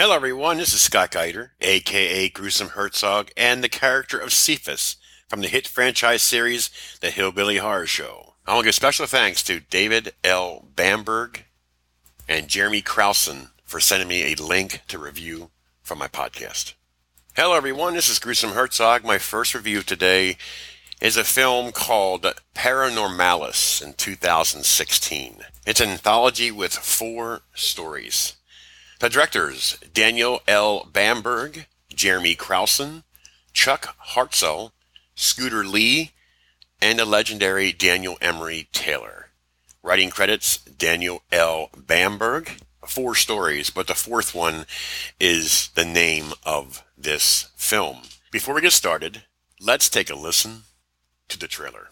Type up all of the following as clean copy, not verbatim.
Hello, everyone. This is Scott Geider, aka Gruesome Herzog, and the character of Cephas from the hit franchise series The Hillbilly Horror Show. I want to give special thanks to David L. Bamberg and Jeremy Krausen for sending me a link to review from my podcast. Hello, everyone. This is Gruesome Herzog. My first review today is a film called Paranormalis in 2016. It's an anthology with 4 stories. The directors, Daniel L. Bamberg, Jeremy Krausen, Chuck Hartzell, Scooter Lee, and the legendary Daniel Emery Taylor. Writing credits, Daniel L. Bamberg. 4 stories, but the 4th one is the name of this film. Before we get started, let's take a listen to the trailer.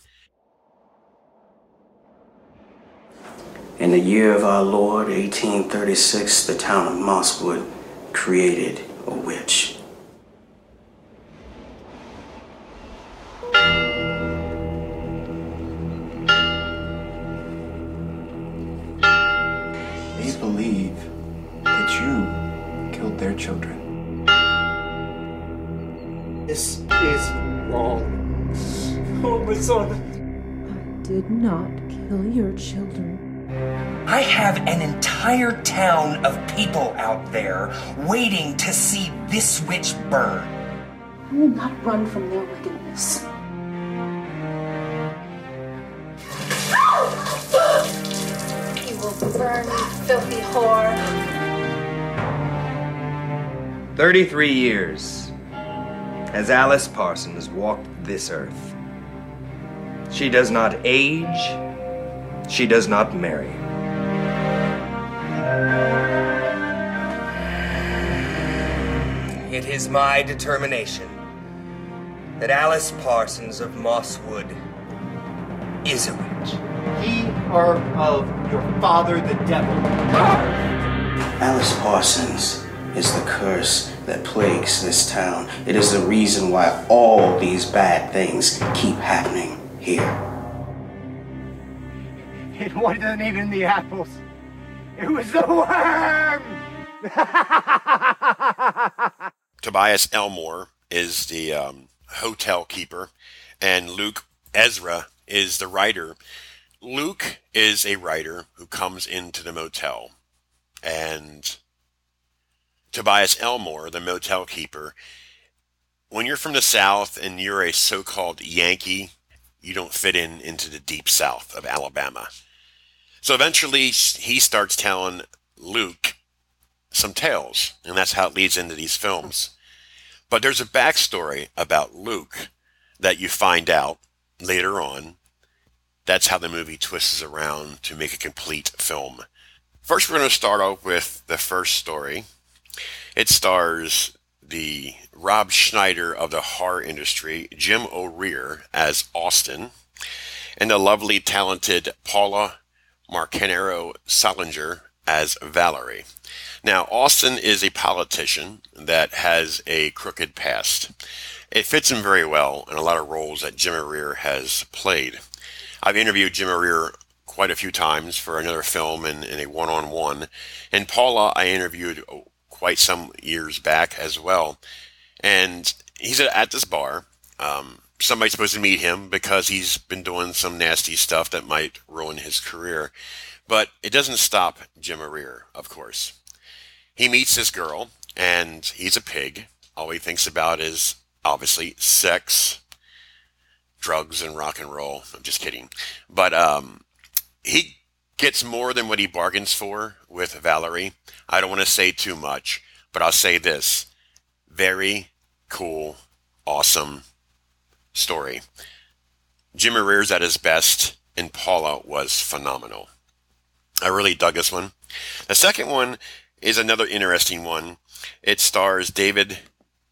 In the year of our Lord, 1836, the town of Mosswood created a witch. They believe that you killed their children. This is wrong. Oh, my son. I did not kill your children. I have an entire town of people out there waiting to see this witch burn. I will not run from their wickedness. You will burn, you filthy whore. 33 years as Alice Parsons walked this earth. She does not age. She does not marry. It is my determination that Alice Parsons of Mosswood is a witch. Ye are of your father, the devil. Alice Parsons is the curse that plagues this town. It is the reason why all these bad things keep happening here. It wasn't even the apples. It was the worm! Tobias Elmore is the hotel keeper, and Luke Ezra is the writer. Luke is a writer who comes into the motel, and Tobias Elmore, the motel keeper, when you're from the South and you're a so-called Yankee, you don't fit into the deep South of Alabama. So eventually he starts telling Luke some tales, and that's how it leads into these films. But there's a backstory about Luke that you find out later on. That's how the movie twists around to make a complete film. First, we're going to start off with the first story. It stars the Rob Schneider of the horror industry, Jim O'Rear as Austin, and the lovely, talented Paula Marcanero Salinger as Valerie. Now, Austin is a politician that has a crooked past. It fits him very well in a lot of roles that Jim O'Rear has played. I've interviewed Jim O'Rear quite a few times for another film in a one-on-one, and Paula I interviewed quite some years back as well. And he's at this bar. Somebody's supposed to meet him because he's been doing some nasty stuff that might ruin his career. But it doesn't stop Jim O'Rear, of course. He meets this girl, and he's a pig. All he thinks about is, obviously, sex, drugs, and rock and roll. I'm just kidding. But he gets more than what he bargains for with Valerie. I don't want to say too much, but I'll say this. Very cool, awesome story. Jim O'Rear's at his best, and Paula was phenomenal. I really dug this one. The second one is another interesting one. It stars David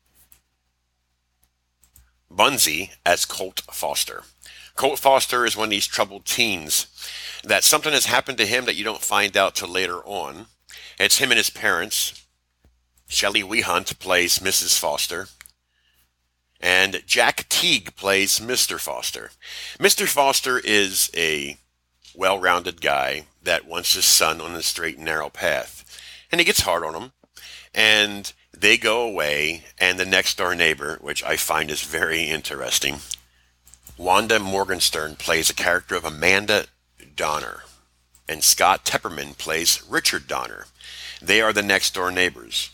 Bunze as Colt Foster. Colt Foster is one of these troubled teens that something has happened to him that you don't find out till later on. It's him and his parents. Shelley Wehunt plays Mrs. Foster. And Jack Teague plays Mr. Foster. Mr. Foster is a well-rounded guy that wants his son on the straight and narrow path. And he gets hard on him. And they go away, and the next door neighbor, which I find is very interesting, Wanda Morgenstern plays a character of Amanda Donner, and Scott Tepperman plays Richard Donner. They are the next door neighbors.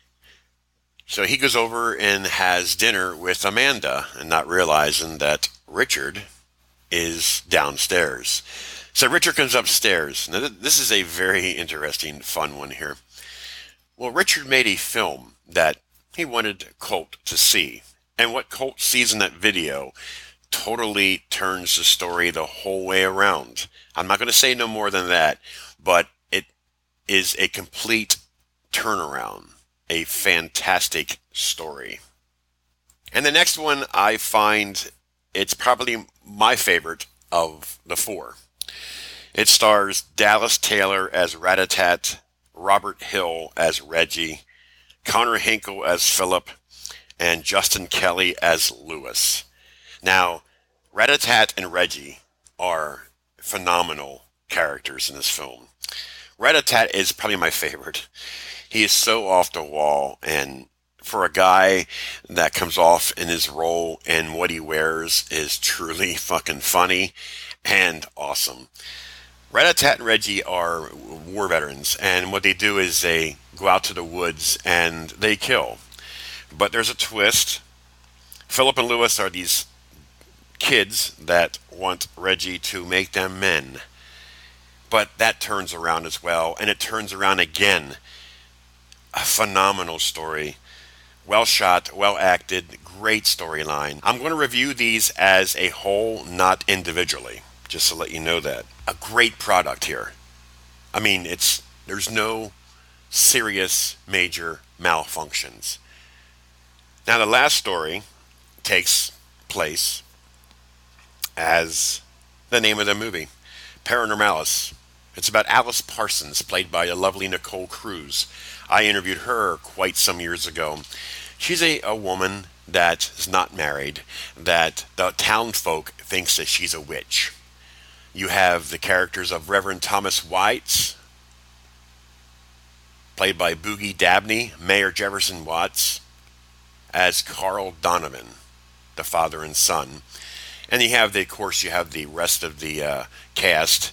So he goes over and has dinner with Amanda, and not realizing that Richard is downstairs. So Richard comes upstairs. Now, this is a very interesting, fun one here. Well, Richard made a film that he wanted Colt to see. And what Colt sees in that video totally turns the story the whole way around. I'm not going to say no more than that, but it is a complete turnaround. A fantastic story. And the next one, I find it's probably my favorite of the four. It stars Dallas Taylor as Ratatat, Robert Hill as Reggie, Connor Hinkle as Philip, and Justin Kelly as Lewis. Now, Ratatat and Reggie are phenomenal characters in this film. Ratatat is probably my favorite. He is so off the wall, and for a guy that comes off in his role and what he wears is truly fucking funny and awesome. Ratatat and Reggie are war veterans, and what they do is they go out to the woods and they kill. But there's a twist. Philip and Lewis are these kids that want Reggie to make them men. But that turns around as well, and it turns around again. A phenomenal story. Well shot, well acted, great storyline. I'm going to review these as a whole, not individually, just to let you know that. A great product here. I mean, there's no serious major malfunctions. Now, the last story takes place as the name of the movie, Paranormalis. It's about Alice Parsons, played by the lovely Nicole Cruz. I interviewed her quite some years ago. She's a woman that is not married, that the town folk thinks that she's a witch. You have the characters of Reverend Thomas Watts, played by Boogie Dabney, Mayor Jefferson Watts, as Carl Donovan, the father and son. And you have the rest of the cast.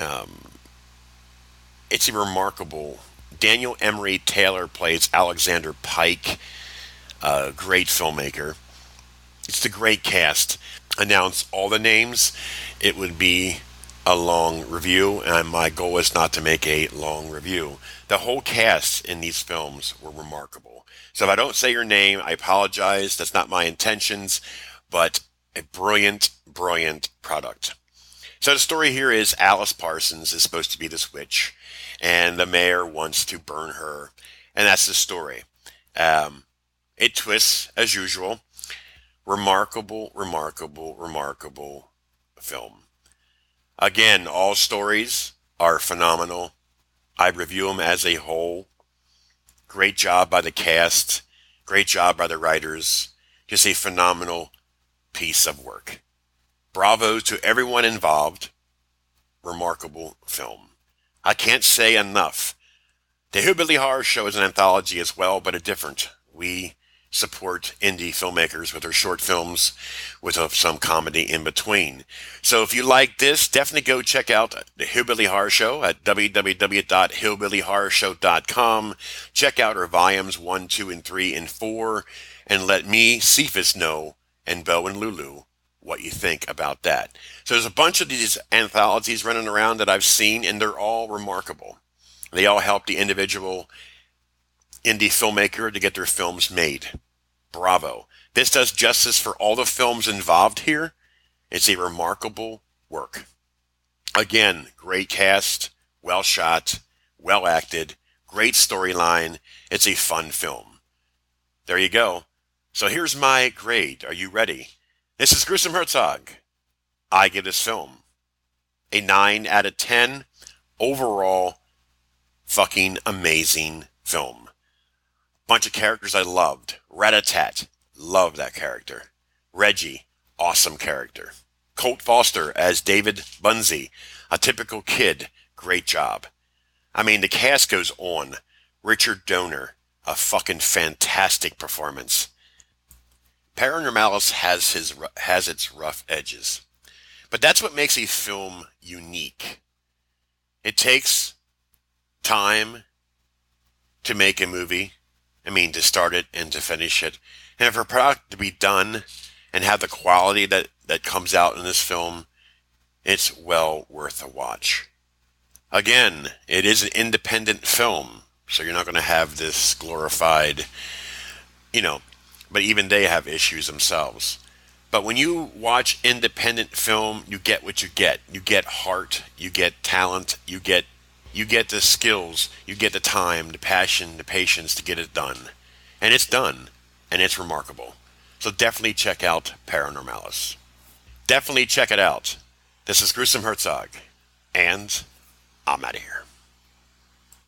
It's a remarkable. Daniel Emery Taylor plays Alexander Pike, a great filmmaker. It's the great cast. Announce all the names, it would be a long review, and my goal is not to make a long review. The whole cast in these films were remarkable. So if I don't say your name, I apologize. That's not my intentions, but a brilliant, brilliant product. So the story here is Alice Parsons is supposed to be this witch, and the mayor wants to burn her, and that's the story. It twists, as usual. Remarkable, remarkable, remarkable film. Again, all stories are phenomenal. I review them as a whole. Great job by the cast. Great job by the writers. Just a phenomenal piece of work. Bravo to everyone involved. Remarkable film. I can't say enough. The Hillbilly Horror Show is an anthology as well, but a different. We support indie filmmakers with their short films with some comedy in between. So if you like this, definitely go check out the Hillbilly Horror Show at www.hillbillyhorrorshow.com. Check out our volumes 1, 2, and 3, and 4, and let me, Cephas, know, and Bo and Lulu, what you think about that. So there's a bunch of these anthologies running around that I've seen, and they're all remarkable. They all help the individual indie filmmaker to get their films made. Bravo. This does justice for all the films involved here. It's a remarkable work. Again, great cast, well shot, well acted, great storyline. It's a fun film. There you go. So here's my grade. Are you ready? This is Gruesome Herzog. I give this film a 9 out of 10. Overall, fucking amazing film. Bunch of characters I loved. Ratatat, loved that character. Reggie, awesome character. Colt Foster as David Bunzi, a typical kid, great job. I mean, the cast goes on. Richard Donner, a fucking fantastic performance. Paranormalis has its rough edges, but that's what makes a film unique. It takes time to make a movie. I mean, to start it and to finish it. And for a product to be done and have the quality that comes out in this film, it's well worth a watch. Again, it is an independent film, so you're not going to have this glorified, but even they have issues themselves. But when you watch independent film, you get what you get. You get heart, you get talent, you get the skills, you get the time, the passion, the patience to get it done. And it's done, and it's remarkable. So definitely check out Paranormalis. Definitely check it out. This is Gruesome Herzog, and I'm out of here.